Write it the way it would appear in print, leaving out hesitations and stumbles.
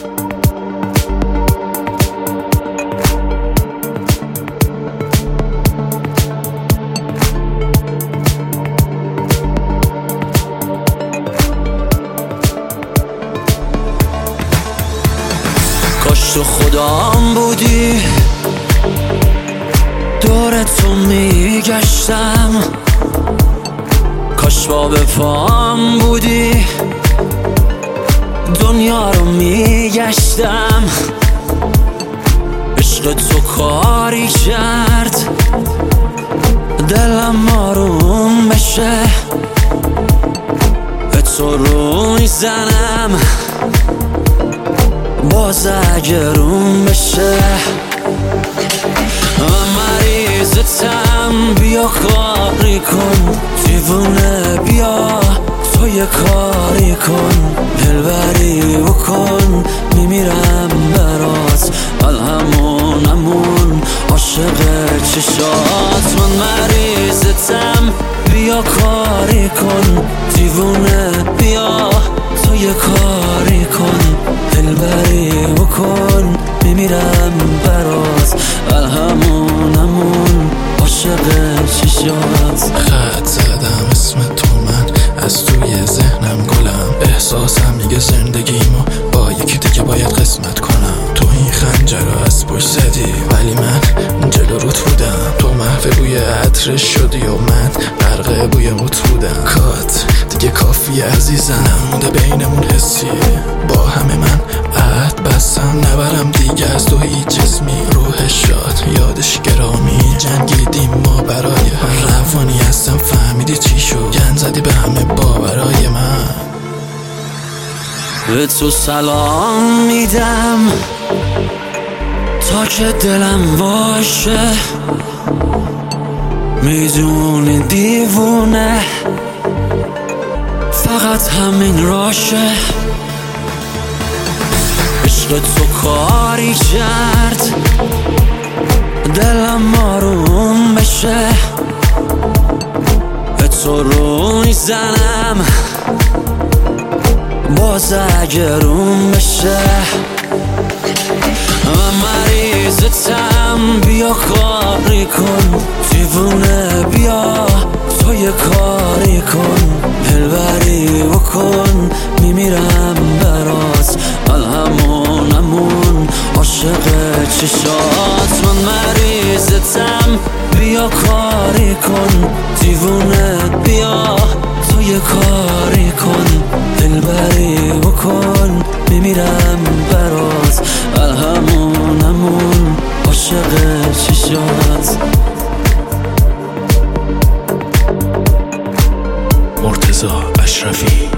کاش تو خودم بودی، دور تو میگشتم. کاش با به پام بودی، دنیا رو میگشتم. عشق تو کاری کرد دلم آروم بشه، به تو رو میزنم باز اگه روم بشه. من مریضتم، بیا کاری کن، دیوونه بیا تو یه کاری کن، دلبری بکن، میمیرم برات، همون عاشق چشات. من مریضتم، بیا کاری کن، دیوونه بیا تو یه کاری کن، دلبری بکن، میمیرم برات، همون عاشق چشات. خط زدم اسم تو، من از توی ذهنم گلم. احساسم میگه زندگیمو با یکی دیگه باید قسمت کنم. تو این خنجر رو از پشت زدی ولی من جلو روت بودم. تو محو بوی عطرش شدی و من غرق بوی موت بودم. کات دیگه کافی عزیزم، نمونده بینمون حسی، با همه من عهد بستم نبرم دیگه از تو هیچ جسمی. روح شاد یادش گرامی، جنگیدیم ما برای هم، روانی هستم فهمیدی چی شد، گند زدی به همه باورای من. به تو سلام میدم تا که دلم باشه، میدونی دیوونه فقط همین راشه. عشق تو کاری کرد دلم آروم بشه، به تو رو میزنم باز اگه روم بشه. من مریضتم، بیا کاری کن، دیوونه بیا تو یه کاری کن، دلبری بکن، میمیرم برات، همون عاشق چشات. من مریضتم، بیا کاری کن، دیوونه بیا تو یه کاری کن، دلبری بکن، میمیرم برات، همون عاشق چشات. مرتضی اشرفی.